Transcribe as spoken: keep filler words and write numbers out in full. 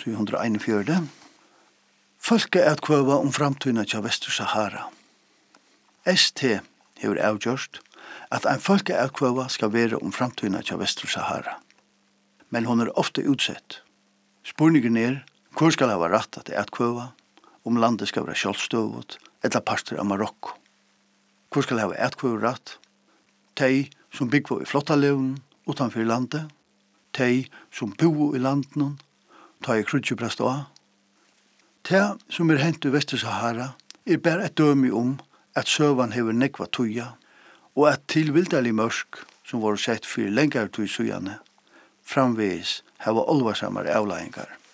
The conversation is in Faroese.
tre hundre og einogfjøruti. Folket er kvøva om framtøyna til Vestur-Sahara. S T hever avgjørst at ein folkeatkvøva skal være om framtøyna til Vestur-Sahara. Men hon er ofte utsett. Spurningen er, hvor skal hava rett at atkvøva, om landet skal være sjálvstøvut, eller parter av Marokko. Hvor skal hava atkvøva rett? Tei som byggva i flottalevnen utanfor landet, tei som bo i landen, ta i krutjubrast av. Tei som er hent i Vestur-Sahara er bare et dømi om at søvan hever nekva tuja, og at tilvildalig mørsk, som var sett for lengre tøy søjane, framvegis hava olvarsamare avlægingar.